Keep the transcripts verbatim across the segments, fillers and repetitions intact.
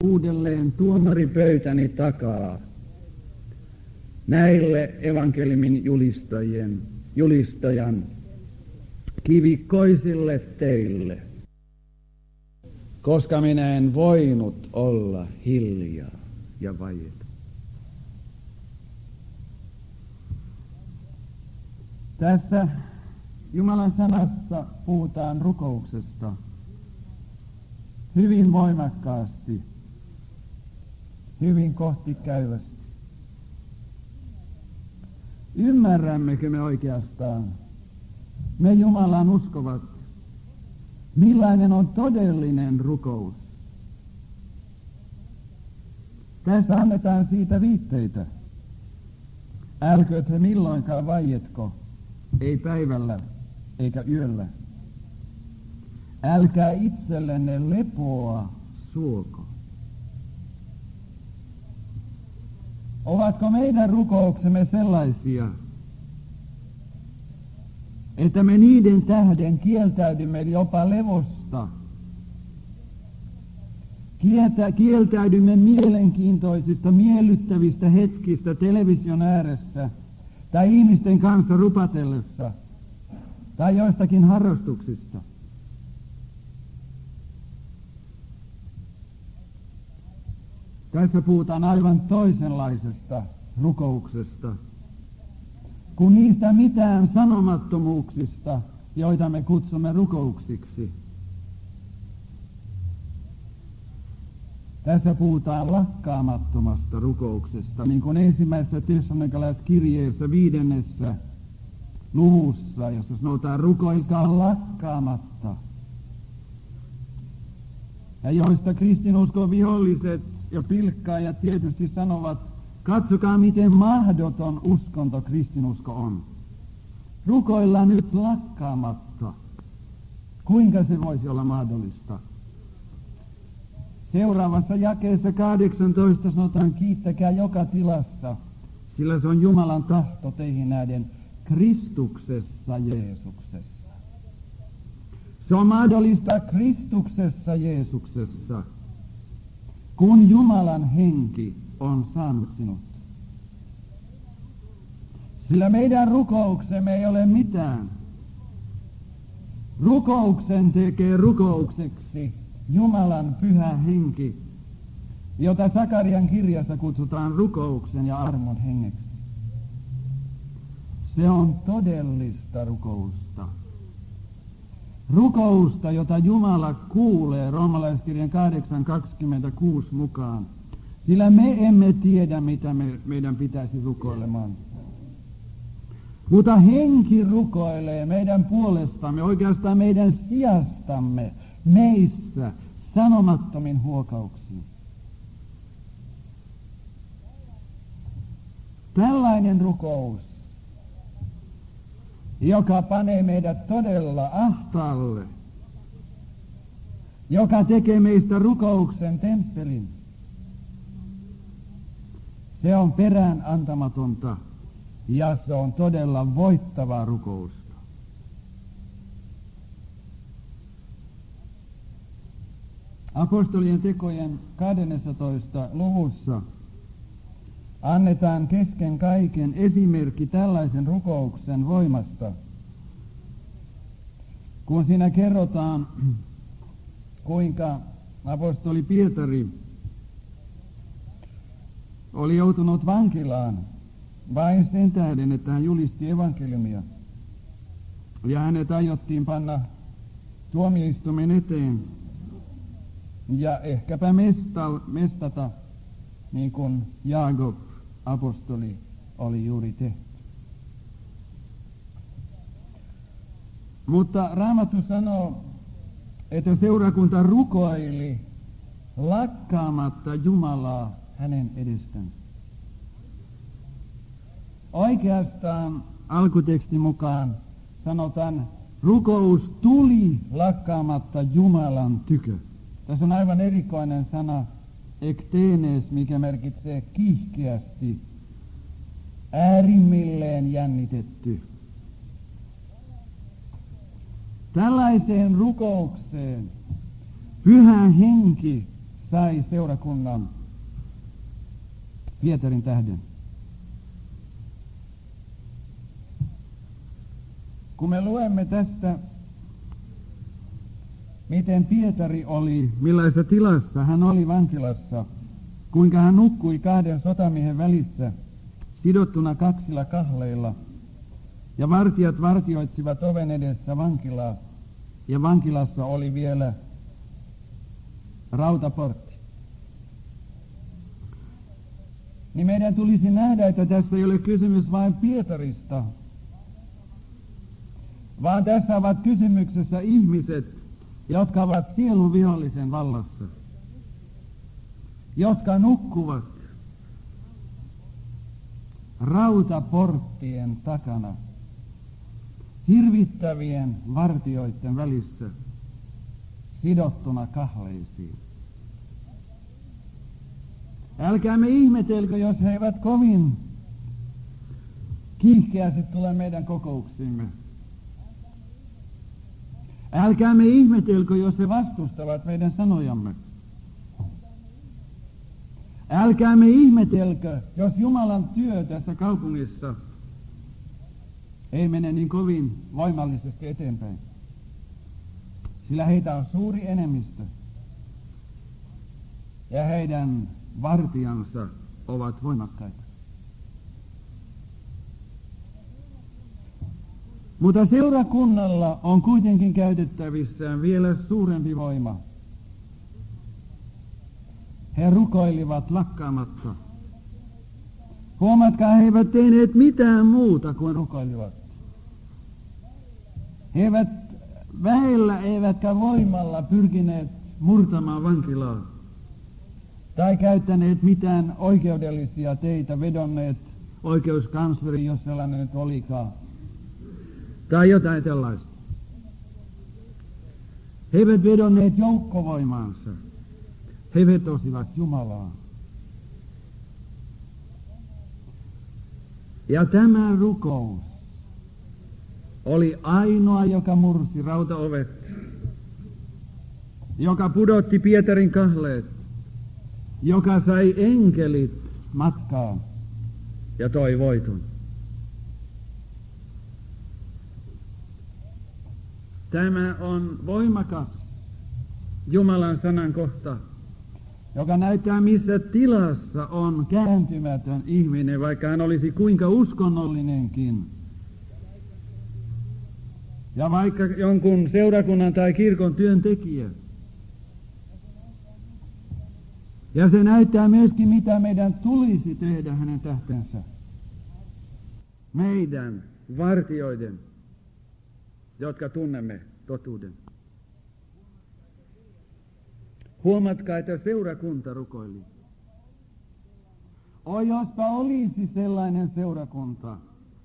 uudelleen tuomaripöytäni takaa näille evankeliumin julistajien, julistajan kivikkoisille teille, koska minä en voinut olla hiljaa ja vaieta. Tässä Jumalan sanassa puhutaan rukouksesta hyvin voimakkaasti, hyvin kohtikäyvästi. Ymmärrämmekö me oikeastaan, me Jumalan uskovat, millainen on todellinen rukous? Tässä annetaan siitä viitteitä. Älkööt he milloinkaan vaietko, ei päivällä eikä yöllä. Älkää itsellenne lepoa suoko. Ovatko meidän rukouksemme sellaisia, että me niiden tähden kieltäydymme jopa levosta? Kieltä, kieltäydymme mielenkiintoisista, miellyttävistä hetkistä television ääressä tai ihmisten kanssa rupatellessa tai joistakin harrastuksista. Tässä puhutaan aivan toisenlaisesta rukouksesta kuin niistä mitään sanomattomuuksista, joita me kutsumme rukouksiksi. Tässä puhutaan lakkaamattomasta rukouksesta, niin kuin ensimmäisessä Tessalonikalaiskirjeessä viidennessä luvussa, jossa sanotaan rukoilkaa lakkaamatta. Ja joista kristinuskon viholliset ja pilkkaajat tietysti sanovat, katsokaa miten mahdoton uskonto kristinusko on. Rukoillaan nyt lakkaamatta. Kuinka se voisi olla mahdollista? Seuraavassa jakeessa kahdeksantoista sanotaan, kiittäkää joka tilassa, sillä se on Jumalan tahto teihin näiden Kristuksessa Jeesuksessa. Se on mahdollista Kristuksessa Jeesuksessa, kun Jumalan henki on saanut sinut. Sillä meidän rukouksemme ei ole mitään. Rukouksen tekee rukoukseksi Jumalan pyhä henki, jota Sakarian kirjassa kutsutaan rukouksen ja armon hengeksi. Se on todellista rukousta. Rukousta, jota Jumala kuulee roomalaiskirjan kahdeksan kaksikymmentäkuusi mukaan. Sillä me emme tiedä, mitä me, meidän pitäisi rukoilemaan. Mutta henki rukoilee meidän puolestamme, oikeastaan meidän sijastamme, meissä, sanomattomin huokauksiin. Tällainen rukous, joka panee meidät todella ahtaalle, joka tekee meistä rukouksen temppelin, se on perään antamatonta ja se on todella voittavaa rukousta. Apostolien tekojen kahdennessatoista luvussa annetaan kesken kaiken esimerkki tällaisen rukouksen voimasta, kun siinä kerrotaan, kuinka apostoli Pietari oli joutunut vankilaan vain sen tähden, että hän julisti evankeliumia. Ja hänet aiottiin panna tuomioistuimen eteen ja ehkäpä mesta, mestata, niin kuin Jaakob apostoli oli juuri tehty. Mutta Raamattu sanoo, että seurakunta rukoili lakkaamatta Jumalaa hänen edestään. Oikeastaan alkutekstin mukaan sanotaan, rukous tuli lakkaamatta Jumalan tykö. Tässä on aivan erikoinen sana, ektenes, mikä merkitsee kiihkeästi, äärimmilleen jännitetty. Tällaiseen rukoukseen pyhä henki sai seurakunnan Pietarin tähden. Kun me luemme tästä, miten Pietari oli, millaisessa tilassa hän oli vankilassa, kuinka hän nukkui kahden sotamiehen välissä, sidottuna kaksilla kahleilla, ja vartijat vartioitsivat oven edessä vankilaa, ja vankilassa oli vielä rautaportti. Niin meidän tulisi nähdä, että tässä ei ole kysymys vain Pietarista, vaan tässä ovat kysymyksessä ihmiset, jotka ovat sielun vihollisen vallassa, jotka nukkuvat rautaporttien takana, hirvittävien vartioiden välissä, sidottuna kahleisiin. Älkäämme ihmetelkö, jos he eivät kovin kiihkeästi tule meidän kokouksimme. Älkäämme ihmetelkö, jos he vastustavat meidän sanojamme. Älkäämme ihmetelkö, jos Jumalan työ tässä kaupungissa ei mene niin kovin voimallisesti eteenpäin. Sillä heitä on suuri enemmistö. Ja heidän vartijansa ovat voimakkaita. Mutta seurakunnalla on kuitenkin käytettävissään vielä suurempi voima. He rukoilivat lakkaamatta. Huomatkaa, he eivät tehneet mitään muuta kuin rukoilivat. He eivät väellä eivätkä voimalla pyrkineet murtamaan vankilaa. Tai käyttäneet mitään oikeudellisia teitä, vedonneet oikeuskansleri, jos sellainen nyt olikaan. Tai jotain tällaista. He eivät vedonneet joukkovoimaansa. He vetosivat Jumalaa. Ja tämä rukous oli ainoa, joka mursi rautaovet, joka pudotti Pietarin kahleet, joka sai enkelit matkaan ja toi voiton. Tämä on voimakas Jumalan sanan kohta, joka näyttää, missä tilassa on kääntymätön ihminen, vaikka hän olisi kuinka uskonnollinenkin. Ja vaikka jonkun seurakunnan tai kirkon työntekijä. Ja se näyttää myöskin, mitä meidän tulisi tehdä hänen tähtensä. Meidän vartijoiden, jotka tunnemme totuuden. Huomatkaa, että seurakunta rukoili. O, jospa olisi sellainen seurakunta.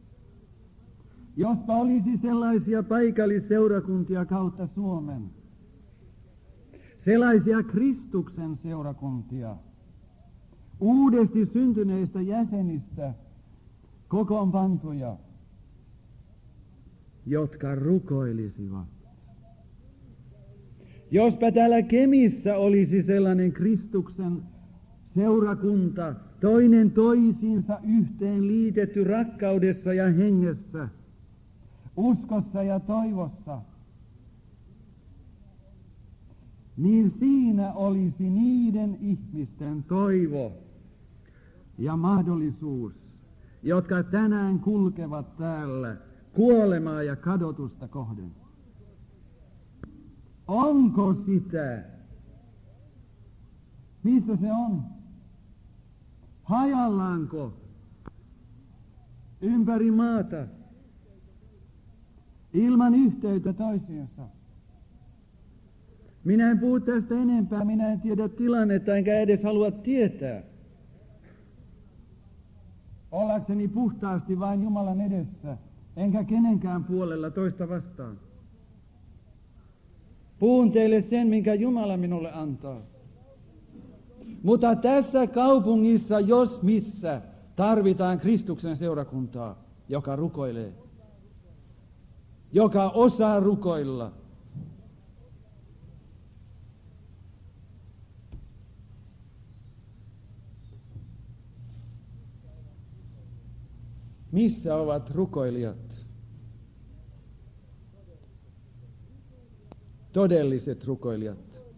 Jospa olisi sellaisia paikallisseurakuntia kautta Suomen. Sellaisia Kristuksen seurakuntia. Uudesti syntyneistä jäsenistä kokoonpantuja, jotka rukoilisivat. Jospa täällä Kemissä olisi sellainen Kristuksen seurakunta, toinen toisiinsa yhteen liitetty rakkaudessa ja hengessä, uskossa ja toivossa, niin siinä olisi niiden ihmisten toivo ja mahdollisuus, jotka tänään kulkevat täällä kuolemaa ja kadotusta kohden. Onko sitä? Missä se on? Hajallaanko ympäri maata ilman yhteyttä toisiinsa? Minä en puhu tästä enempää, minä en tiedä tilannetta, enkä edes halua tietää. Ollakseni puhtaasti vain Jumalan edessä, enkä kenenkään puolella toista vastaan. Puhun teille sen, minkä Jumala minulle antaa. Mutta tässä kaupungissa, jos missä, tarvitaan Kristuksen seurakuntaa, joka rukoilee, joka osaa rukoilla. Missä ovat rukoilijat? Todelliset rukoilijat.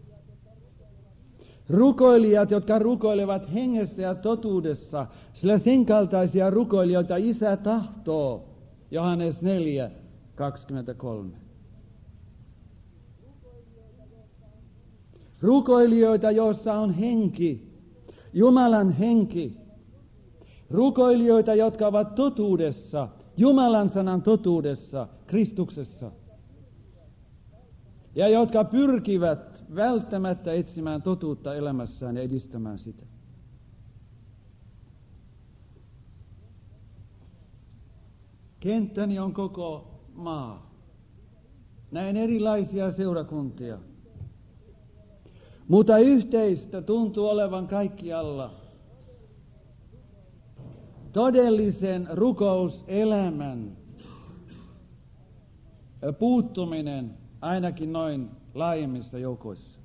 Rukoilijat, jotka rukoilevat hengessä ja totuudessa, sillä sen kaltaisia rukoilijoita Isä tahtoo. Johannes neljä kaksikymmentäkolme. Rukoilijoita, joissa on henki, Jumalan henki. Rukoilijoita, jotka ovat totuudessa, Jumalan sanan totuudessa, Kristuksessa. Ja jotka pyrkivät välttämättä etsimään totuutta elämässään ja edistämään sitä. Kenttäni on koko maa. Näin erilaisia seurakuntia. Mutta yhteistä tuntuu olevan kaikkialla. Todellisen rukouselämän puuttuminen ainakin noin laajemmissa joukoissa.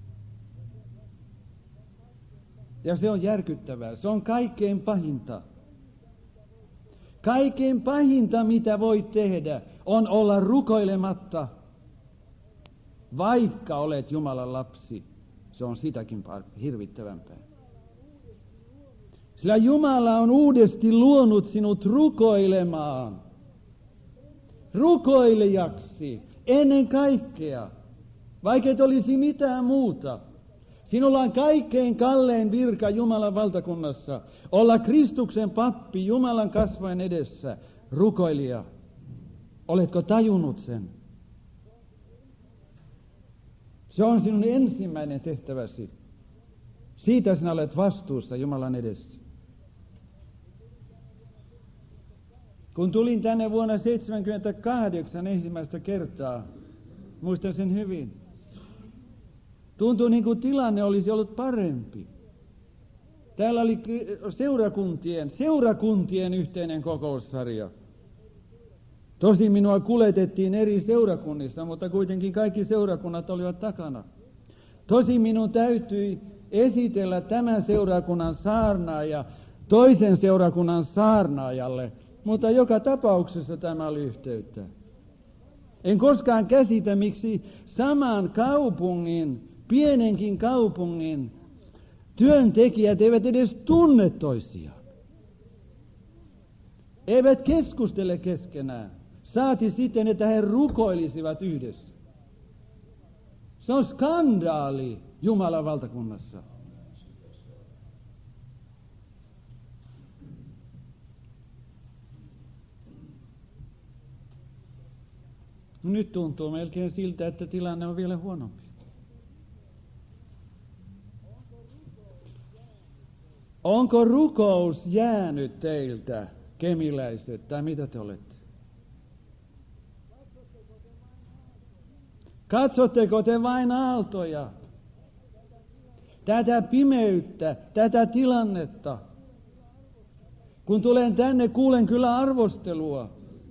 Ja se on järkyttävää. Se on kaikkein pahinta. Kaikkein pahinta, mitä voi tehdä, on olla rukoilematta, vaikka olet Jumalan lapsi. Se on sitäkin hirvittävämpää. Sillä Jumala on uudesti luonut sinut rukoilemaan. Rukoilijaksi ennen kaikkea, vaikka et olisi mitään muuta. Sinulla on kaikkein kallein virka Jumalan valtakunnassa. Olla Kristuksen pappi Jumalan kasvojen edessä, rukoilija. Oletko tajunnut sen? Se on sinun ensimmäinen tehtäväsi. Siitä sinä olet vastuussa Jumalan edessä. Kun tulin tänne vuonna seitsemänkymmentäkahdeksan ensimmäistä kertaa, muistan sen hyvin, tuntui niin kuin tilanne olisi ollut parempi. Täällä oli seurakuntien, seurakuntien yhteinen kokoussarja. Tosin minua kuljetettiin eri seurakunnissa, mutta kuitenkin kaikki seurakunnat olivat takana. Tosin minun täytyi esitellä tämän seurakunnan saarnaaja toisen seurakunnan saarnaajalle, mutta joka tapauksessa tämä oli yhteyttä. En koskaan käsitä, miksi saman kaupungin, pienenkin kaupungin työntekijät eivät edes tunne toisiaan. Eivät keskustele keskenään. Saati sitten, että he rukoilisivat yhdessä. Se on skandaali Jumalan valtakunnassa. Nyt tuntuu melkein siltä, että tilanne on vielä huonompi. Onko rukous jäänyt teiltä, kemiläiset, tai mitä te olette? Katsotteko te vain aaltoja, tätä pimeyttä, tätä tilannetta? Kun tulen tänne, kuulen kyllä arvostelua.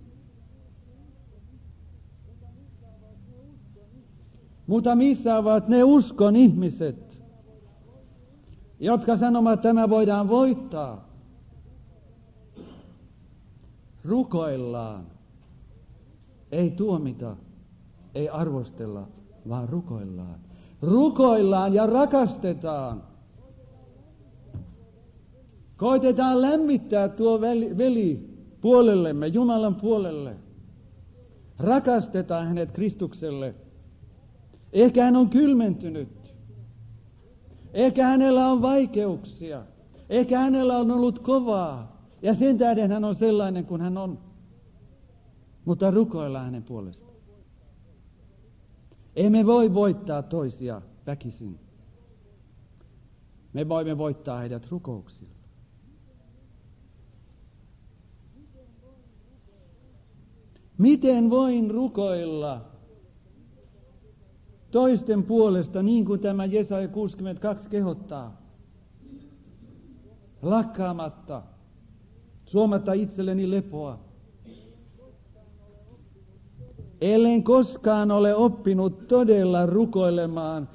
Mutta missä ovat ne uskon ihmiset, jotka sanovat, että tämä voidaan voittaa? Rukoillaan. Ei tuomita, ei arvostella, vaan rukoillaan. Rukoillaan ja rakastetaan. Koitetaan lämmittää tuo veli, veli puolellemme, Jumalan puolelle. Rakastetaan hänet Kristukselle. Ehkä hän on kylmentynyt. Ehkä hänellä on vaikeuksia. Ehkä hänellä on ollut kovaa. Ja sen tähden hän on sellainen kuin hän on. Mutta rukoillaan hänen puolestaan. Emme voi voittaa toisia väkisin. Me voimme voittaa heidät rukouksilla. Miten voin rukoilla toisten puolesta, niin kuin tämä Jesaja kuusikymmentäkaksi kehottaa? Lakkaamatta, suomatta itselleni lepoa. Ellen koskaan ole oppinut todella rukoilemaan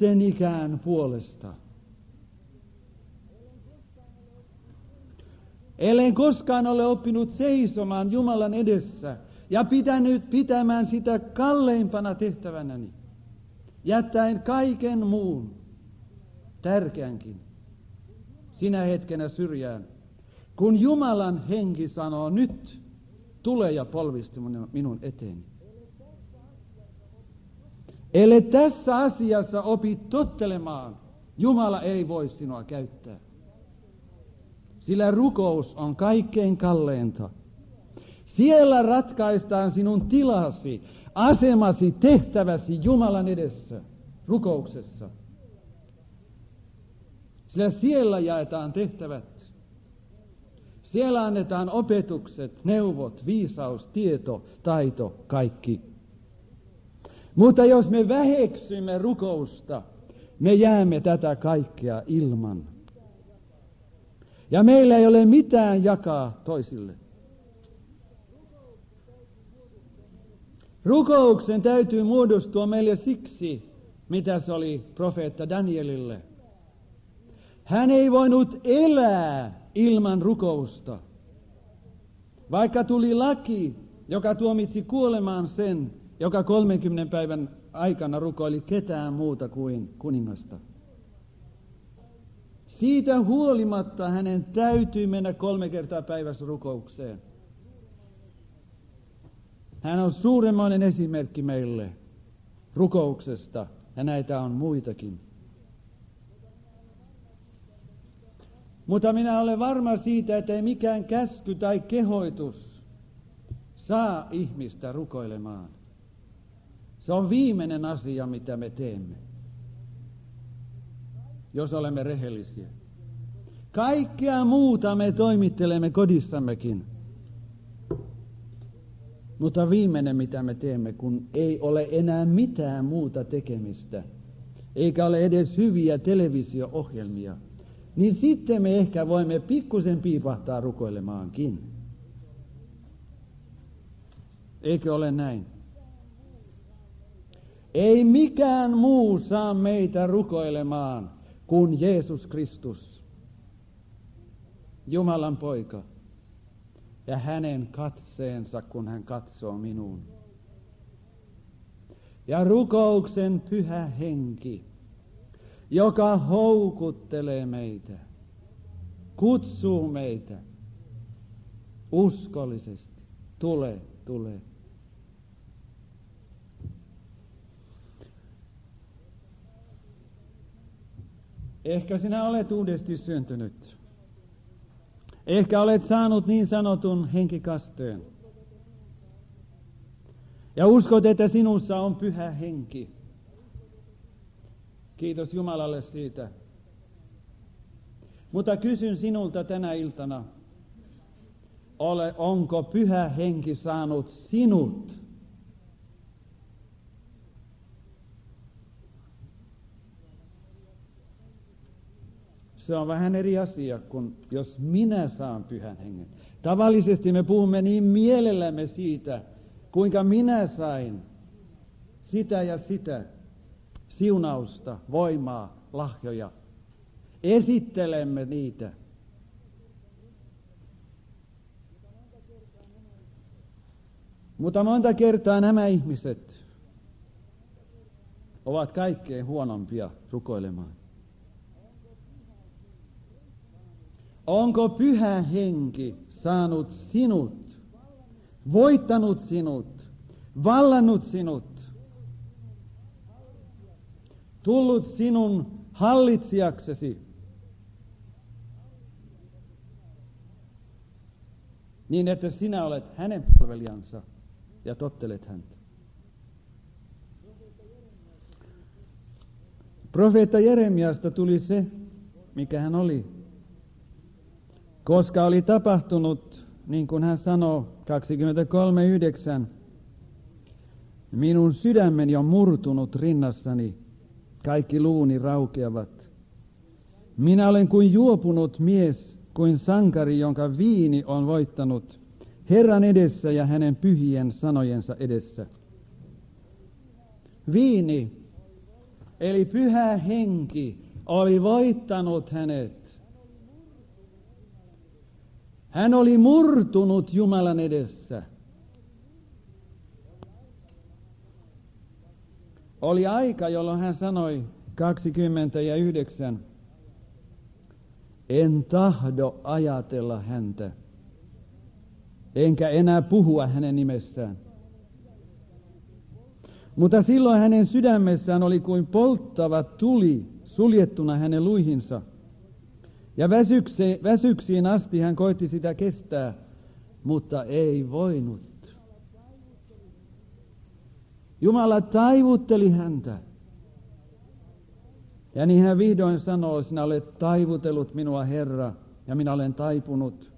itsenikään puolesta. ellen koskaan ole oppinut seisomaan Jumalan edessä ja pitänyt pitämään sitä kalleimpana tehtävänäni, jättäen kaiken muun, tärkeänkin, sinä hetkenä syrjään, kun Jumalan henki sanoo nyt, tule ja polvistu minun eteeni. Ellei tässä asiassa opi tottelemaan, Jumala ei voi sinua käyttää. Sillä rukous on kaikkein kalleinta. Siellä ratkaistaan sinun tilasi, asemasi, tehtäväsi Jumalan edessä, rukouksessa. Sillä siellä jaetaan tehtävät. Siellä annetaan opetukset, neuvot, viisaus, tieto, taito, kaikki. Mutta jos me väheksymme rukousta, me jäämme tätä kaikkea ilman. Ja meillä ei ole mitään jakaa toisille. Rukouksen täytyy muodostua meille siksi, mitä se oli profeetta Danielille. Hän ei voinut elää ilman rukousta. Vaikka tuli laki, joka tuomitsi kuolemaan sen, joka kolmenkymmenen päivän aikana rukoili ketään muuta kuin kuningasta. Siitä huolimatta hänen täytyy mennä kolme kertaa päivässä rukoukseen. Hän on suuremmoinen esimerkki meille rukouksesta, ja näitä on muitakin. Mutta minä olen varma siitä, että ei mikään käsky tai kehoitus saa ihmistä rukoilemaan. Se on viimeinen asia, mitä me teemme, jos olemme rehellisiä. Kaikkea muuta me toimittelemme kodissammekin. Mutta viimeinen, mitä me teemme, kun ei ole enää mitään muuta tekemistä, eikä ole edes hyviä televisio-ohjelmia, niin sitten me ehkä voimme pikkusen piipahtaa rukoilemaankin. Eikö ole näin? Ei mikään muu saa meitä rukoilemaan kuin Jeesus Kristus, Jumalan poika, ja hänen katseensa, kun hän katsoo minuun. Ja rukouksen pyhä henki, joka houkuttelee meitä, kutsuu meitä uskollisesti. Tule, tule. Ehkä sinä olet uudesti syntynyt. Ehkä olet saanut niin sanotun henkikasteen. Ja uskot, että sinussa on pyhä henki. Kiitos Jumalalle siitä. Mutta kysyn sinulta tänä iltana, ole, onko pyhä henki saanut sinut? Se on vähän eri asia kuin jos minä saan pyhän hengen. Tavallisesti me puhumme niin mielellämme siitä, kuinka minä sain sitä ja sitä siunausta, voimaa, lahjoja. Esittelemme niitä. Mutta monta kertaa nämä ihmiset ovat kaikkein huonompia rukoilemaan. Onko pyhä henki saanut sinut, voittanut sinut, vallannut sinut, tullut sinun hallitsijaksesi, niin että sinä olet hänen palvelijansa ja tottelet häntä? Profeetta Jeremiasta tuli se, mikä hän oli. Koska oli tapahtunut, niin kuin hän sanoo, kaksikymmentäkolme yhdeksän, minun sydämeni on murtunut rinnassani, kaikki luuni raukeavat. Minä olen kuin juopunut mies, kuin sankari, jonka viini on voittanut, Herran edessä ja hänen pyhien sanojensa edessä. Viini, eli pyhä henki, oli voittanut hänet. Hän oli murtunut Jumalan edessä. Oli aika, jolloin hän sanoi kaksikymmentäyhdeksän, en tahdo ajatella häntä, enkä enää puhua hänen nimessään. Mutta silloin hänen sydämessään oli kuin polttava tuli suljettuna hänen luihinsa. Ja väsyksi, väsyksiin asti hän koitti sitä kestää, mutta ei voinut. Jumala taivutteli häntä. Ja niin hän vihdoin sanoo, sinä olet taivutellut minua, Herra, ja minä olen taipunut.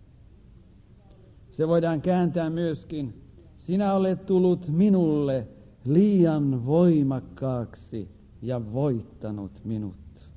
Se voidaan kääntää myöskin, sinä olet tullut minulle liian voimakkaaksi ja voittanut minut.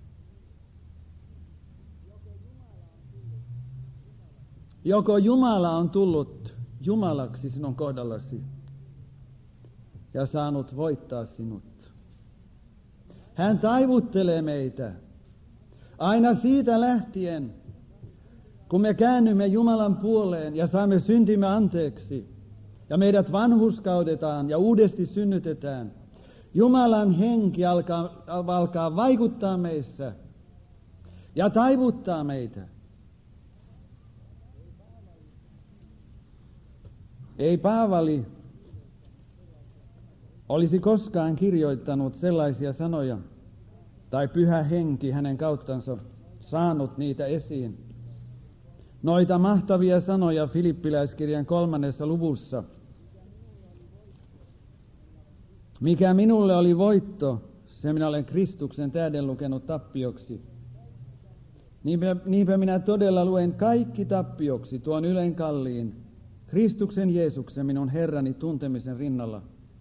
Joko Jumala on tullut Jumalaksi sinun kohdallasi ja saanut voittaa sinut. Hän taivuttelee meitä aina siitä lähtien, kun me käännymme Jumalan puoleen ja saamme syntimme anteeksi ja meidät vanhurskaudetaan ja uudesti synnytetään. Jumalan henki alkaa, alkaa vaikuttaa meissä ja taivuttaa meitä. Ei Paavali olisi koskaan kirjoittanut sellaisia sanoja, tai Pyhä Henki hänen kauttansa saanut niitä esiin. Noita mahtavia sanoja Filippiläiskirjan kolmannessa luvussa. Mikä minulle oli voitto, se minä olen Kristuksen tähden lukenut tappioksi. Niinpä, niinpä minä todella luen kaikki tappioksi tuon ylenkalliin Kristuksen Jeesuksen minun Herrani tuntemisen rinnalla.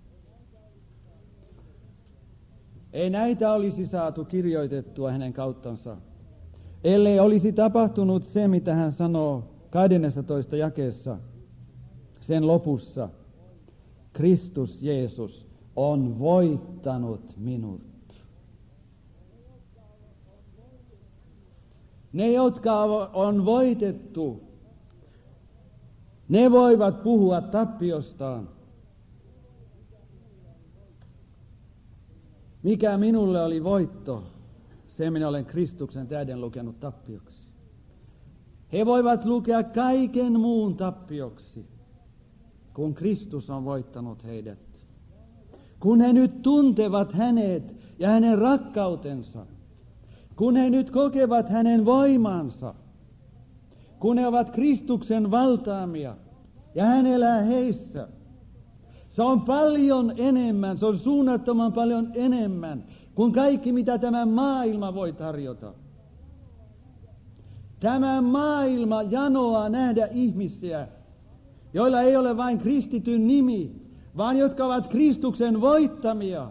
Ei näitä olisi saatu kirjoitettua hänen kauttansa, ellei olisi tapahtunut se, mitä hän sanoo kahdennessatoista jakeessa, sen lopussa. Kristus Jeesus on voittanut minut. Ne, jotka on voitettu, ne voivat puhua tappiostaan. Mikä minulle oli voitto, se minä olen Kristuksen tähden lukenut tappioksi. He voivat lukea kaiken muun tappioksi, kun Kristus on voittanut heidät. Kun he nyt tuntevat hänet ja hänen rakkautensa, kun he nyt kokevat hänen voimansa, kun he ovat Kristuksen valtaamia ja hän elää heissä. Se on paljon enemmän, se on suunnattoman paljon enemmän kuin kaikki, mitä tämä maailma voi tarjota. Tämä maailma janoaa nähdä ihmisiä, joilla ei ole vain kristityn nimi, vaan jotka ovat Kristuksen voittamia.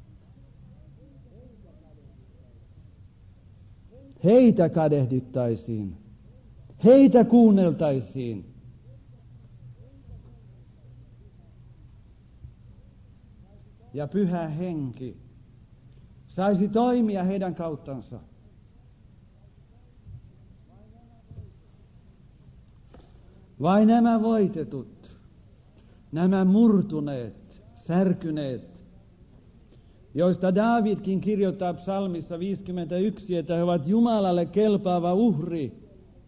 Heitä kadehdittaisiin, heitä kuunneltaisiin. Ja Pyhä Henki saisi toimia heidän kauttansa. Vai nämä voitetut, nämä murtuneet, särkyneet, joista Daavidkin kirjoittaa psalmissa viisikymmentäyksi, että he ovat Jumalalle kelpaava uhri.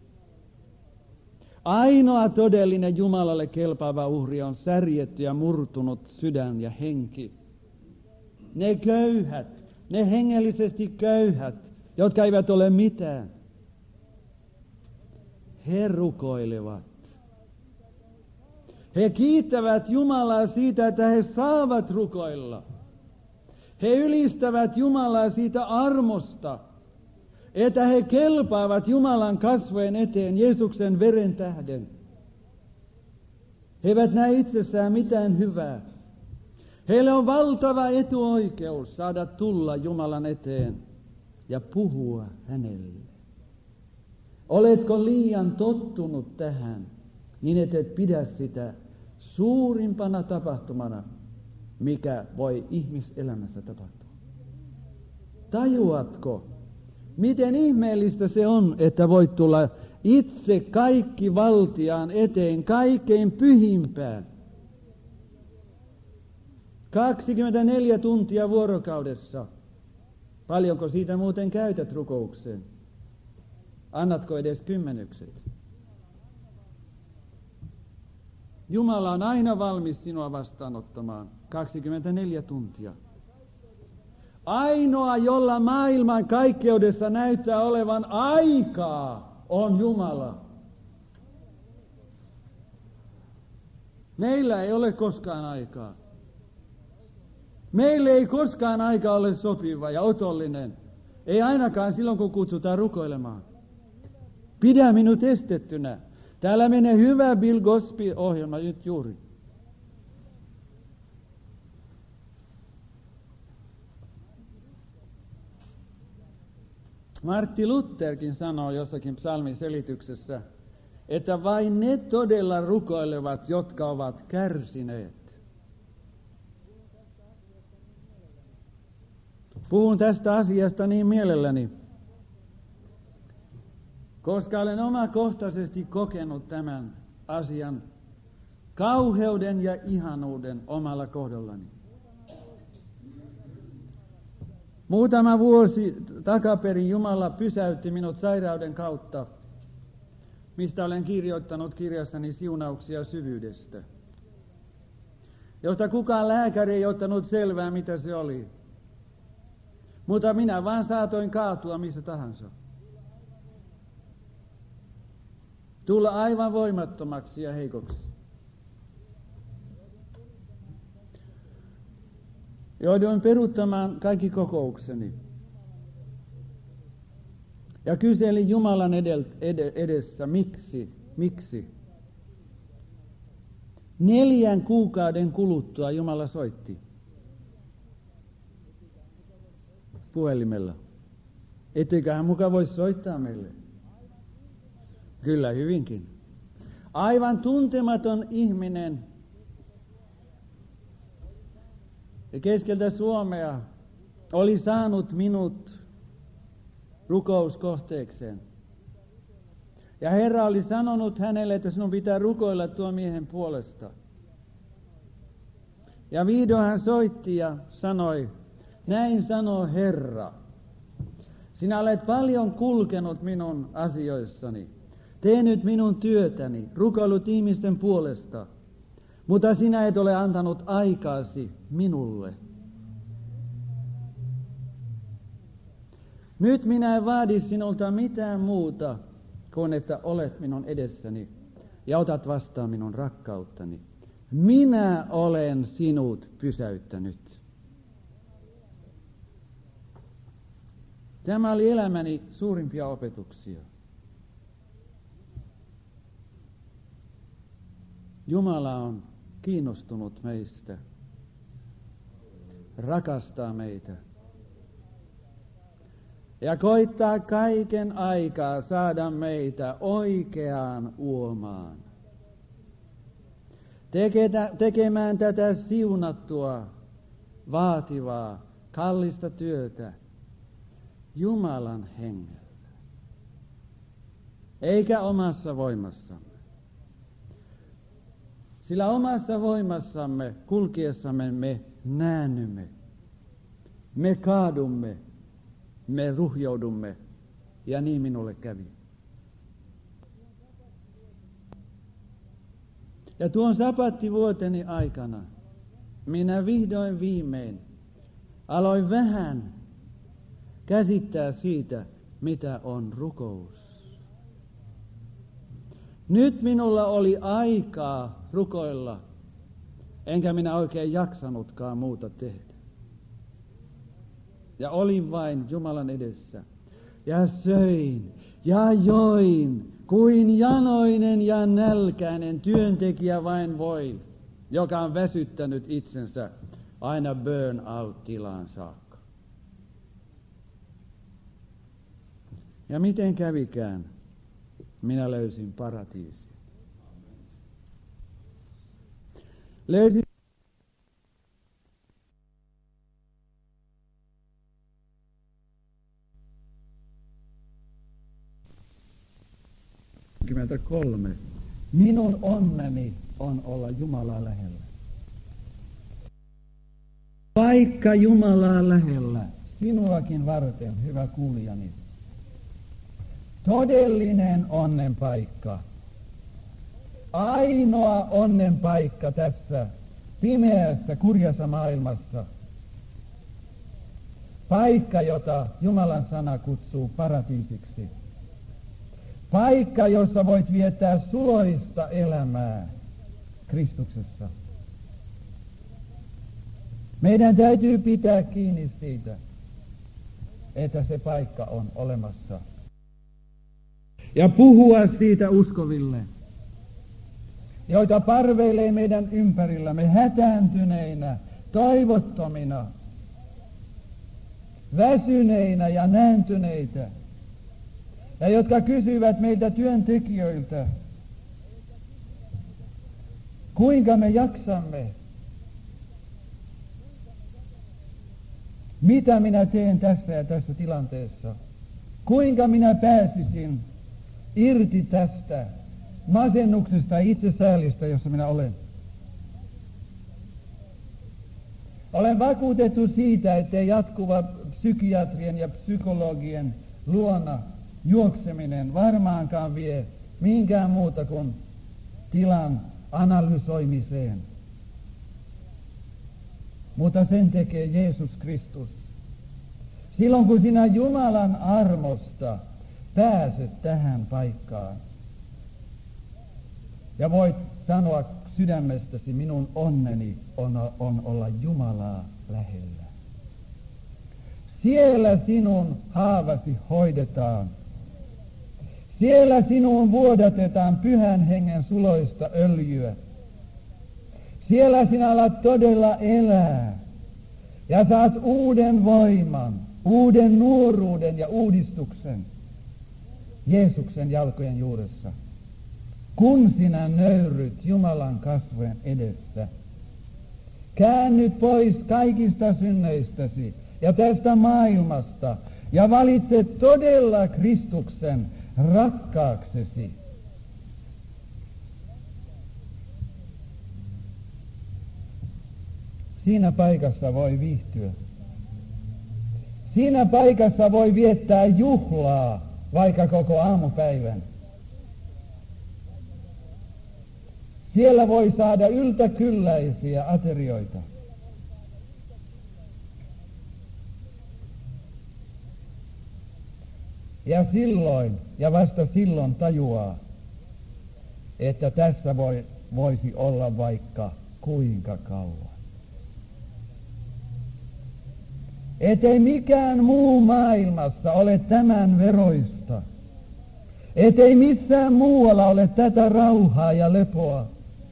Ainoa todellinen Jumalalle kelpaava uhri on särjetty ja murtunut sydän ja henki. Ne köyhät, ne hengellisesti köyhät, jotka eivät ole mitään, he rukoilevat. He kiittävät Jumalaa siitä, että he saavat rukoilla. He ylistävät Jumalaa siitä armosta, että he kelpaavat Jumalan kasvojen eteen Jeesuksen veren tähden. He eivät näe itsessään mitään hyvää. Heille on valtava etuoikeus saada tulla Jumalan eteen ja puhua hänelle. Oletko liian tottunut tähän, niin et et pidä sitä suurimpana tapahtumana, mikä voi ihmiselämässä tapahtua? Tajuatko, miten ihmeellistä se on, että voit tulla itse kaikki valtiaan eteen, kaikkein pyhimpään. kaksikymmentäneljä tuntia vuorokaudessa. Paljonko siitä muuten käytät rukoukseen? Annatko edes kymmenykset? Jumala on aina valmis sinua vastaanottamaan kaksikymmentäneljä tuntia. Ainoa, jolla maailman kaikkeudessa näyttää olevan aikaa, on Jumala. Meillä ei ole koskaan aikaa. Meille ei koskaan aika ole sopiva ja otollinen. Ei ainakaan silloin, kun kutsutaan rukoilemaan. Pidä minut estettynä. Täällä menee hyvä Bill Cosby-ohjelma nyt juuri. Martti Lutherkin sanoo jossakin psalmin selityksessä, että vain ne todella rukoilevat, jotka ovat kärsineet. Puhun tästä asiasta niin mielelläni, koska olen omakohtaisesti kokenut tämän asian kauheuden ja ihanuuden omalla kohdallani. Muutama vuosi takaperin Jumala pysäytti minut sairauden kautta, mistä olen kirjoittanut kirjassani Siunauksia syvyydestä, josta kukaan lääkäri ei ottanut selvää, mitä se oli. Mutta minä vaan saatoin kaatua missä tahansa. Tulla aivan voimattomaksi ja heikoksi. Jouduin peruuttamaan kaikki kokoukseni. Ja kyselin Jumalan edessä, miksi, miksi. Neljän kuukauden kuluttua Jumala soitti. Puhelimella. Etteiköhän muka voisi soittaa meille. Kyllä, hyvinkin. Aivan tuntematon ihminen keskeltä Suomea oli saanut minut rukouskohteekseen. Ja Herra oli sanonut hänelle, että sinun pitää rukoilla tuon miehen puolesta. Ja vihdoin hän soitti ja sanoi, näin sanoo Herra, sinä olet paljon kulkenut minun asioissani, tehnyt minun työtäni, rukoillut ihmisten puolesta, mutta sinä et ole antanut aikaasi minulle. Nyt minä en vaadi sinulta mitään muuta kuin että olet minun edessäni ja otat vastaan minun rakkauttani. Minä olen sinut pysäyttänyt. Tämä oli elämäni suurimpia opetuksia. Jumala on kiinnostunut meistä, rakastaa meitä ja koittaa kaiken aikaa saada meitä oikeaan uomaan. Teketä, tekemään tätä siunattua, vaativaa, kallista työtä Jumalan hengellä, eikä omassa voimassamme. Sillä omassa voimassamme kulkiessamme me näännymme, me kaadumme, me ruhjoudumme, ja niin minulle kävi. Ja tuon sapattivuoteni aikana minä vihdoin viimein aloin vähän käsittää siitä, mitä on rukous. Nyt minulla oli aikaa rukoilla, enkä minä oikein jaksanutkaan muuta tehdä. Ja olin vain Jumalan edessä. Ja söin ja join, kuin janoinen ja nälkäinen työntekijä vain voi, joka on väsyttänyt itsensä aina burn-out-tilaan saakka. Ja miten kävikään? Minä löysin paratiisin. Löysin kolme. Minun onneni on olla Jumalaa lähellä. Paikka Jumalaa lähellä, sinuakin varten, hyvä kuulijani. Todellinen onnen paikka. Ainoa onnen paikka tässä pimeässä, kurjassa maailmassa. Paikka, jota Jumalan sana kutsuu paratiisiksi. Paikka, jossa voit viettää suloista elämää Kristuksessa. Meidän täytyy pitää kiinni siitä, että se paikka on olemassa. Ja puhua siitä uskoville, joita parveilee meidän ympärillämme hätääntyneinä, toivottomina, väsyneinä ja nääntyneitä, ja jotka kysyvät meiltä työntekijöiltä, kuinka me jaksamme, mitä minä teen tässä ja tässä tilanteessa, kuinka minä pääsisin irti tästä masennuksesta ja itsesäälistä, jossa minä olen. Olen vakuutettu siitä, ettei jatkuva psykiatrien ja psykologien luona juokseminen varmaankaan vie minkään muuta kuin tilan analysoimiseen. Mutta sen tekee Jeesus Kristus. Silloin kun sinä Jumalan armosta pääset tähän paikkaan ja voit sanoa sydämestäsi, minun onneni on, on olla Jumalaa lähellä. Siellä sinun haavasi hoidetaan. Siellä sinuun vuodatetaan pyhän hengen suloista öljyä. Siellä sinä alat todella elää ja saat uuden voiman, uuden nuoruuden ja uudistuksen Jeesuksen jalkojen juuressa. Kun sinä nöyryt Jumalan kasvojen edessä, käännyt pois kaikista synneistäsi ja tästä maailmasta ja valitset todella Kristuksen rakkaaksesi. Siinä paikassa voi viihtyä. Siinä paikassa voi viettää juhlaa vaikka koko aamupäivän. Siellä voi saada yltäkylläisiä aterioita. Ja silloin, ja vasta silloin tajuaa, että tässä voi, voisi olla vaikka kuinka kauan. Ettei mikään muu maailmassa ole tämän veroista. Ettei missään muualla ole tätä rauhaa ja lepoa.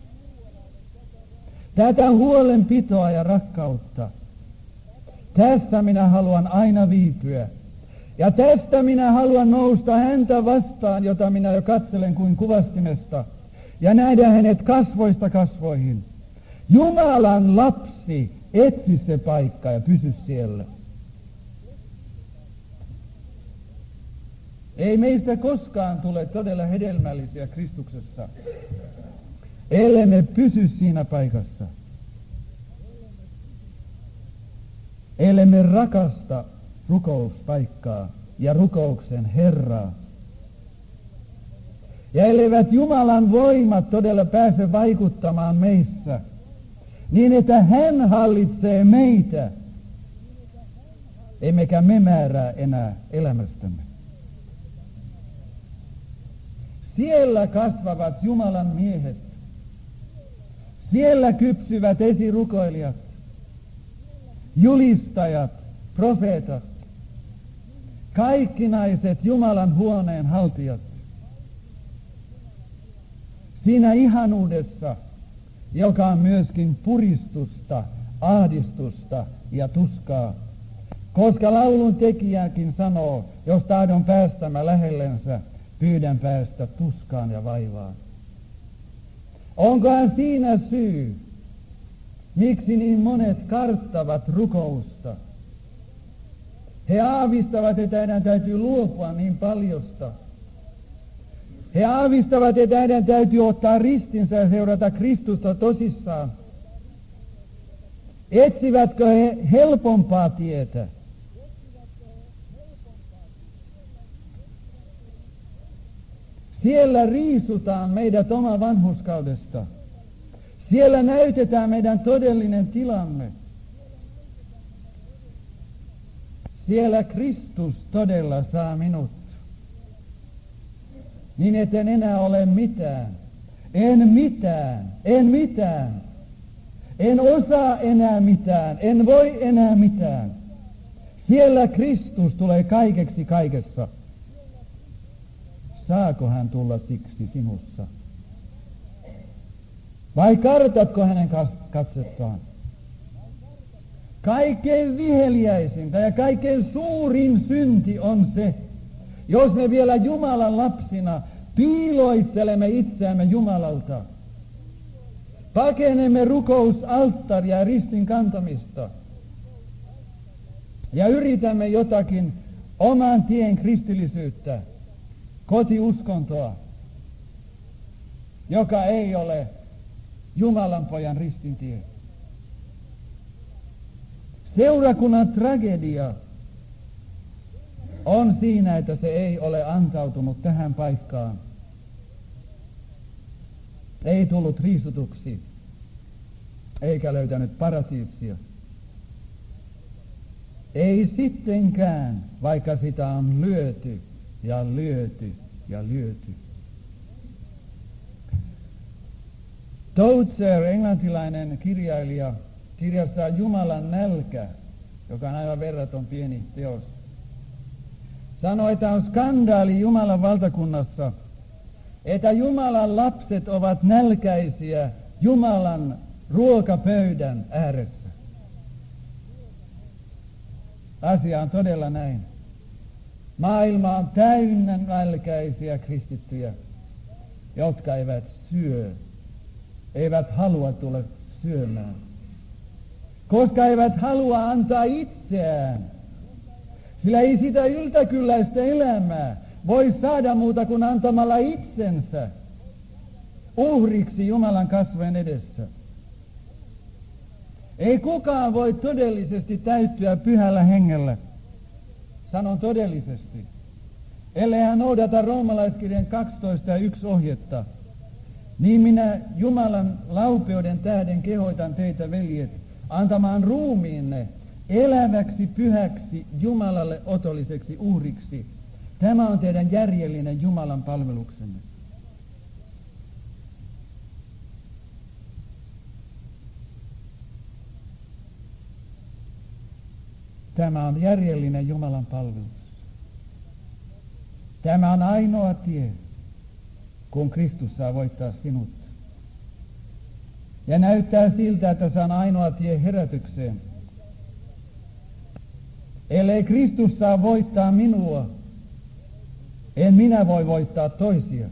Tätä huolenpitoa ja rakkautta. Tässä minä haluan aina viipyä. Ja tästä minä haluan nousta häntä vastaan, jota minä jo katselen kuin kuvastimesta. Ja nähdä hänet kasvoista kasvoihin. Jumalan lapsi, etsi se paikka ja pysy siellä. Ei meistä koskaan tule todella hedelmällisiä Kristuksessa, ellei me pysy siinä paikassa. Ellei me rakasta rukouspaikkaa ja rukouksen Herraa. Ja elleivät Jumalan voimat todella pääse vaikuttamaan meissä, niin että hän hallitsee meitä, emmekä me määrää enää elämästämme. Siellä kasvavat Jumalan miehet. Siellä kypsyvät esirukoilijat, julistajat, profeetat, kaikkinaiset Jumalan huoneen haltijat. Siinä ihanuudessa, joka on myöskin puristusta, ahdistusta ja tuskaa. Koska laulun tekijäkin sanoo, jos tahdon päästämä lähellensä, pyydän päästä tuskaan ja vaivaan. Onkohan siinä syy, miksi niin monet karttavat rukousta? He aavistavat, että heidän täytyy luopua niin paljosta. He aavistavat, että heidän täytyy ottaa ristinsä ja seurata Kristusta tosissaan. Etsivätkö he helpompaa tietä? Siellä riisutaan meidät oma vanhurskaudesta. Siellä näytetään meidän todellinen tilamme. Siellä Kristus todella saa minut. Niin etten enää ole mitään. En mitään. En mitään. En osaa enää mitään. En voi enää mitään. Siellä Kristus tulee kaikeksi kaikessa. Saako hän tulla siksi sinussa? Vai kartatko hänen katsettaan? Kaikkein viheliäisintä ja kaikkein suurin synti on se, jos me vielä Jumalan lapsina piiloittelemme itseämme Jumalalta. Pakenemme rukousalttaria ja ristin kantamista. Ja yritämme jotakin oman tien kristillisyyttä, kotiuskontoa, joka ei ole Jumalan pojan ristintie. Seurakunnan tragedia on siinä, että se ei ole antautunut tähän paikkaan. Ei tullut riisutuksi, eikä löytänyt paratiisia. Ei sittenkään, vaikka sitä on lyöty ja lyöty ja lyöty. Tozer, englantilainen kirjailija, kirjassa Jumalan nälkä, joka on aivan verraton pieni teos, sanoi, että on skandaali Jumalan valtakunnassa, että Jumalan lapset ovat nälkäisiä Jumalan ruokapöydän ääressä. Asia on todella näin. Maailma on täynnä nälkäisiä kristittyjä, jotka eivät syö, eivät halua tulla syömään, koska eivät halua antaa itseään. Sillä ei sitä yltäkylläistä elämää voi saada muuta kuin antamalla itsensä uhriksi Jumalan kasvojen edessä. Ei kukaan voi todellisesti täyttyä pyhällä hengellä. Sanon todellisesti. Ellei hän noudata roomalaiskirjan kaksitoista ja yksi ohjetta, niin minä Jumalan laupeuden tähden kehoitan teitä, veljet, antamaan ruumiinne eläväksi, pyhäksi, Jumalalle otolliseksi uhriksi. Tämä on teidän järjellinen Jumalan palveluksenne. Tämä on järjellinen Jumalan palvelus. Tämä on ainoa tie, kun Kristus saa voittaa sinut. Ja näyttää siltä, että se on ainoa tie herätykseen. Ellei Kristus saa voittaa minua, en minä voi voittaa toisia.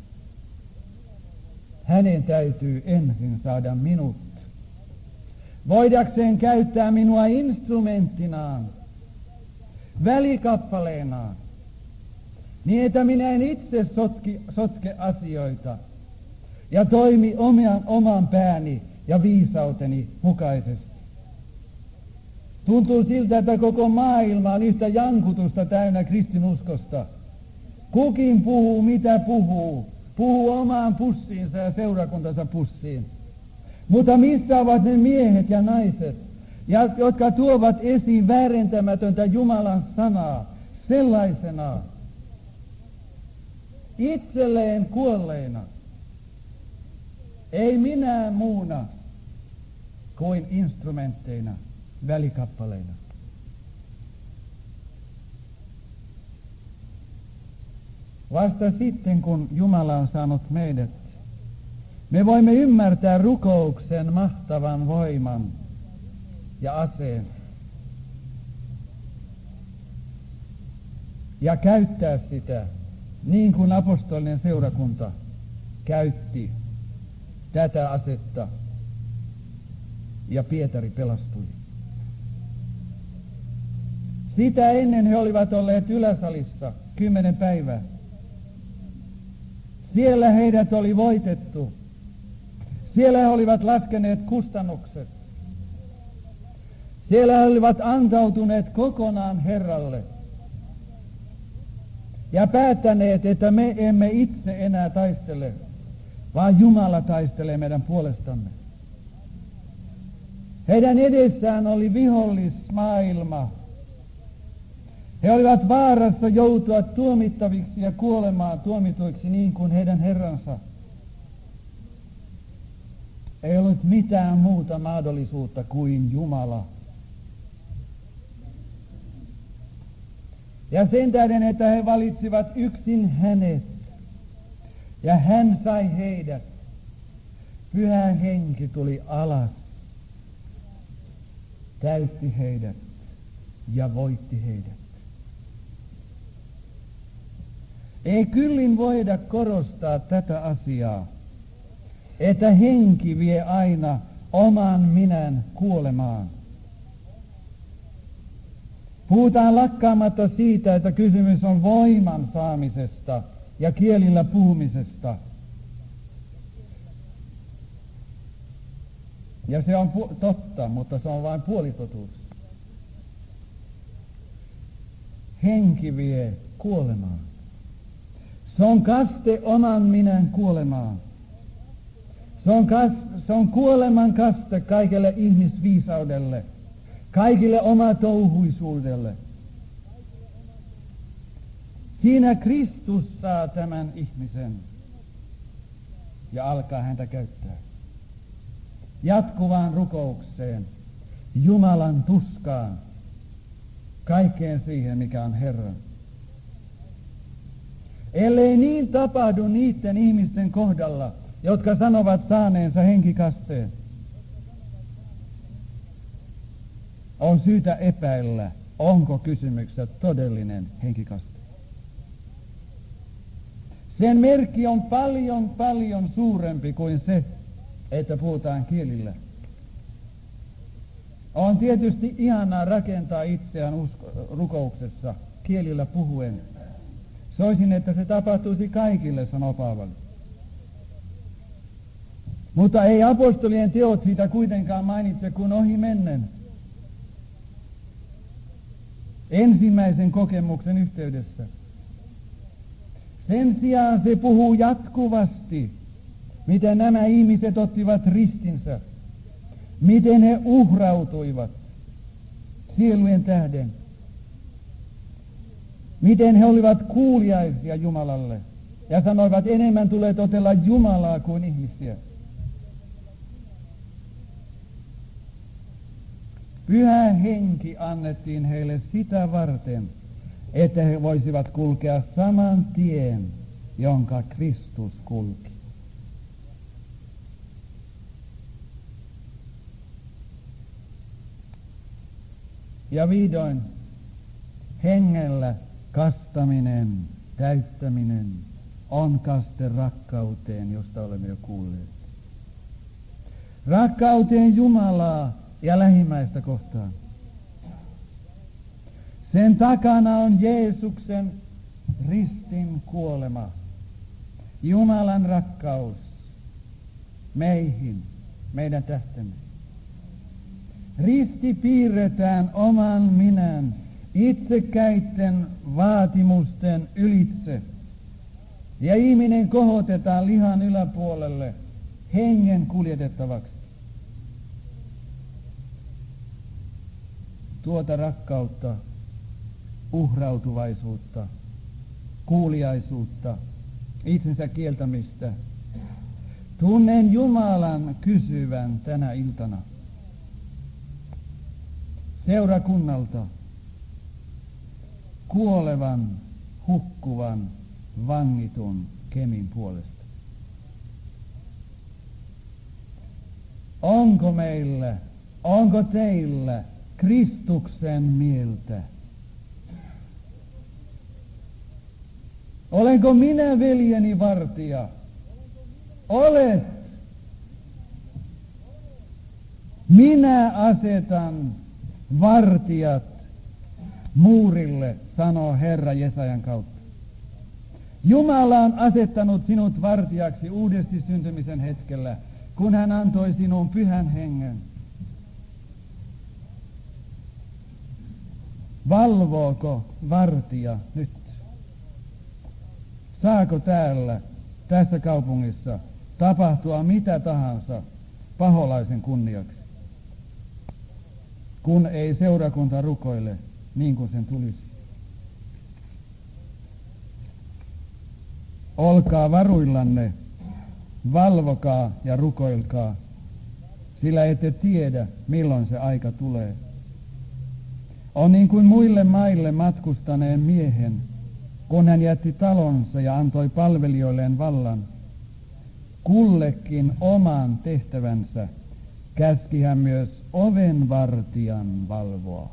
Hänen täytyy ensin saada minut, voidakseen käyttää minua instrumenttinaan, välikappaleenaan, niin että minä en itse sotki, sotke asioita ja toimi oman, oman pääni ja viisauteni mukaisesti. Tuntuu siltä, että koko maailma on yhtä jankutusta täynnä kristinuskosta. Kukin puhuu mitä puhuu, puhuu omaan pussiinsa ja seurakuntansa pussiin. Mutta missä ovat ne miehet ja naiset, ja, jotka tuovat esiin väärentämätöntä Jumalan sanaa sellaisena, itselleen kuolleina, ei minään muuna kuin instrumentteina, välikappaleina. Vasta sitten, kun Jumala on saanut meidät, me voimme ymmärtää rukouksen mahtavan voiman ja aseen ja käyttää sitä niin kuin apostolinen seurakunta käytti tätä asetta ja Pietari pelastui. Sitä ennen he olivat olleet yläsalissa kymmenen päivää. Siellä heidät oli voitettu. Siellä he olivat laskeneet kustannukset. Siellä he olivat antautuneet kokonaan Herralle. Ja päättäneet, että me emme itse enää taistele, vaan Jumala taistelee meidän puolestamme. Heidän edessään oli vihollismaailma. He olivat vaarassa joutua tuomittaviksi ja kuolemaan tuomituiksi niin kuin heidän Herransa. Ei ollut mitään muuta mahdollisuutta kuin Jumala. Ja sen tähden, että he valitsivat yksin hänet, ja hän sai heidät, Pyhä Henki tuli alas, täytti heidät ja voitti heidät. Ei kyllin voida korostaa tätä asiaa, että henki vie aina oman minän kuolemaan. Puhutaan lakkaamatta siitä, että kysymys on voiman saamisesta ja kielillä puhumisesta. Ja se on pu- totta, mutta se on vain puolitotuus. Henki vie kuolemaan. Se on kaste oman minän kuolemaan. Se on, kas, se on kuoleman kaste kaikelle ihmisviisaudelle, kaikille omatouhuisuudelle. Siinä Kristus saa tämän ihmisen ja alkaa häntä käyttää. Jatkuvaan rukoukseen, Jumalan tuskaan, kaikkeen siihen, mikä on Herran. Ellei niin tapahdu niiden ihmisten kohdalla, jotka sanovat saaneensa henkikasteen, on syytä epäillä, onko kysymyksessä todellinen henkikaste. Sen merkki on paljon, paljon suurempi kuin se, että puhutaan kielillä. On tietysti ihanaa rakentaa itseään usko- rukouksessa kielillä puhuen. Soisin, että se tapahtuisi kaikille, sanoo Paavali. Mutta ei apostolien teot sitä kuitenkaan mainitse kuin ohi mennen. Ensimmäisen kokemuksen yhteydessä. Sen sijaan se puhuu jatkuvasti, miten nämä ihmiset ottivat ristinsä, miten he uhrautuivat sielujen tähden, miten he olivat kuuliaisia Jumalalle ja sanoivat, enemmän tulee totella Jumalaa kuin ihmisiä. Pyhä Henki annettiin heille sitä varten, että he voisivat kulkea saman tien, jonka Kristus kulki. Ja vihdoin hengellä kastaminen, täyttäminen on kaste rakkauteen, josta olemme jo kuulleet. Rakkauteen Jumalaa ja lähimmäistä kohtaan. Sen takana on Jeesuksen ristin kuolema, Jumalan rakkaus meihin, meidän tähtemme. Risti piirretään oman minän itsekäitten vaatimusten ylitse, ja ihminen kohotetaan lihan yläpuolelle hengen kuljetettavaksi. Tuota rakkautta, uhrautuvaisuutta, kuuliaisuutta, itsensä kieltämistä tunnen Jumalan kysyvän tänä iltana seurakunnalta, kuolevan, hukkuvan, vangitun Kemin puolesta. Onko meillä, onko teillä Kristuksen mieltä? Olenko minä veljeni vartija? Olet. Minä asetan vartijat muurille, sanoo Herra Jesajan kautta. Jumala on asettanut sinut vartijaksi uudesti syntymisen hetkellä, kun hän antoi sinun pyhän hengen. Valvooko vartija nyt? Saako täällä, tässä kaupungissa, tapahtua mitä tahansa paholaisen kunniaksi, kun ei seurakunta rukoile niin kuin sen tulisi? Olkaa varuillanne, valvokaa ja rukoilkaa, sillä ette tiedä, milloin se aika tulee. On niin kuin muille maille matkustaneen miehen, kun hän jätti talonsa ja antoi palvelijoilleen vallan. Kullekin oman tehtävänsä käski hän myös ovenvartijan valvoa.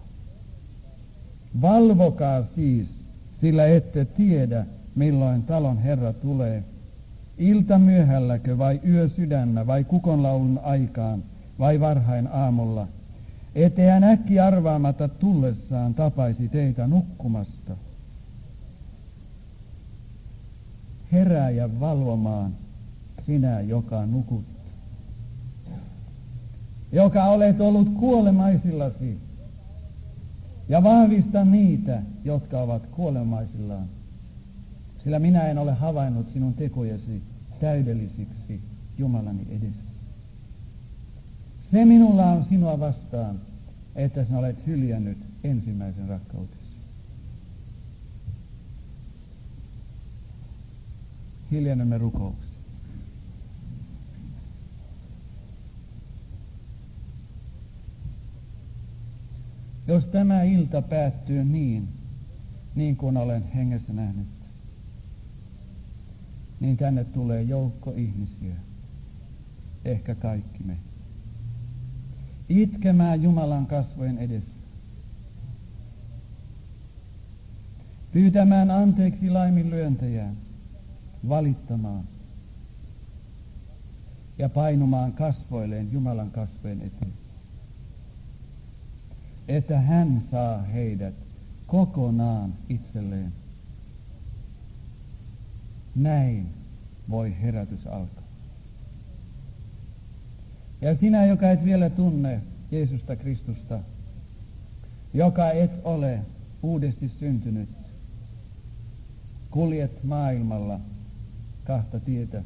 Valvokaa siis, sillä ette tiedä, milloin talon herra tulee. Ilta myöhälläkö vai yö sydännä vai kukonlaulun aikaan vai varhain aamulla. Ettei hän äkki arvaamatta tullessaan tapaisi teitä nukkumasta. Herää ja valvomaan, sinä joka nukut. Joka olet ollut kuolemaisillasi, ja vahvista niitä, jotka ovat kuolemaisillaan. Sillä minä en ole havainnut sinun tekojesi täydellisiksi Jumalani edessä. Se minulla on sinua vastaan, että sinä olet hyljännyt ensimmäisen rakkautesi. Hiljennymme rukouksi. Jos tämä ilta päättyy niin, niin kuin olen hengessä nähnyt, niin tänne tulee joukko ihmisiä, ehkä kaikki me, itkemään Jumalan kasvojen edessä, pyytämään anteeksi laiminlyöntejään, valittamaan ja painumaan kasvoilleen Jumalan kasvojen eteen, että hän saa heidät kokonaan itselleen. Näin voi herätys alkaa. Ja sinä, joka et vielä tunne Jeesusta Kristusta, joka et ole uudesti syntynyt, kuljet maailmalla kahta tietä.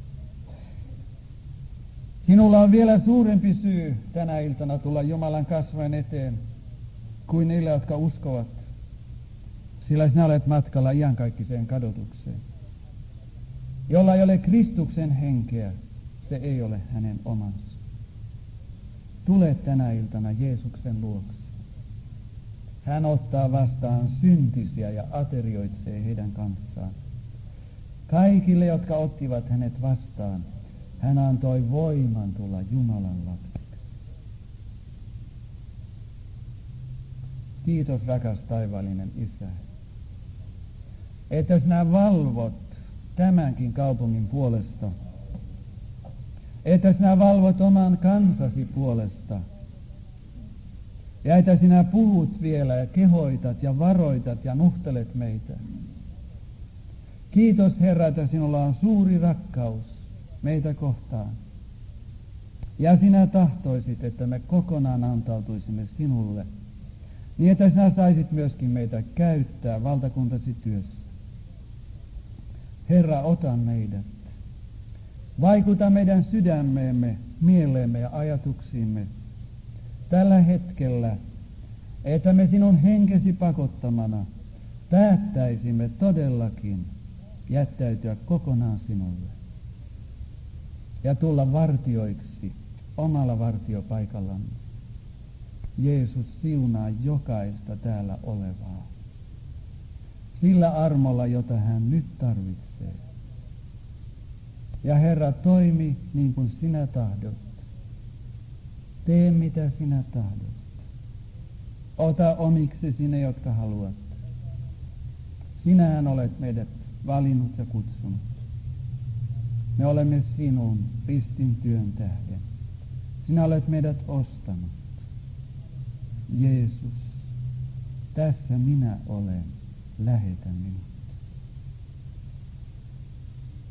Sinulla on vielä suurempi syy tänä iltana tulla Jumalan kasvojen eteen kuin niille, jotka uskovat, sillä sinä olet matkalla iankaikkiseen kadotukseen. Jolla ei ole Kristuksen henkeä, se ei ole hänen omansa. Tule tänä iltana Jeesuksen luokse. Hän ottaa vastaan syntisiä ja aterioitsee heidän kanssaan. Kaikille, jotka ottivat hänet vastaan, hän antoi voiman tulla Jumalan lapsiksi. Kiitos, rakas taivaallinen Isä, että sinä valvot tämänkin kaupungin puolesta, että sinä valvot oman kansasi puolesta, ja että sinä puhut vielä ja kehoitat ja varoitat ja nuhtelet meitä. Kiitos, Herra, että sinulla on suuri rakkaus meitä kohtaan. Ja sinä tahtoisit, että me kokonaan antautuisimme sinulle, niin että sinä saisit myöskin meitä käyttää valtakuntasi työssä. Herra, ota meidät. Vaikuta meidän sydämeemme, mieleemme ja ajatuksiimme tällä hetkellä, että me sinun henkesi pakottamana päättäisimme todellakin jättäytyä kokonaan sinulle ja tulla vartioiksi omalla vartiopaikallamme. Jeesus, siunaa jokaista täällä olevaa sillä armolla, jota hän nyt tarvitsee. Ja Herra, toimi niin kuin sinä tahdot. Tee mitä sinä tahdot. Ota omiksesi ne, jotka haluat. Sinähän olet meidät valinnut ja kutsunut. Me olemme sinun ristin työn tähden. Sinä olet meidät ostanut. Jeesus, tässä minä olen. Lähetä minut.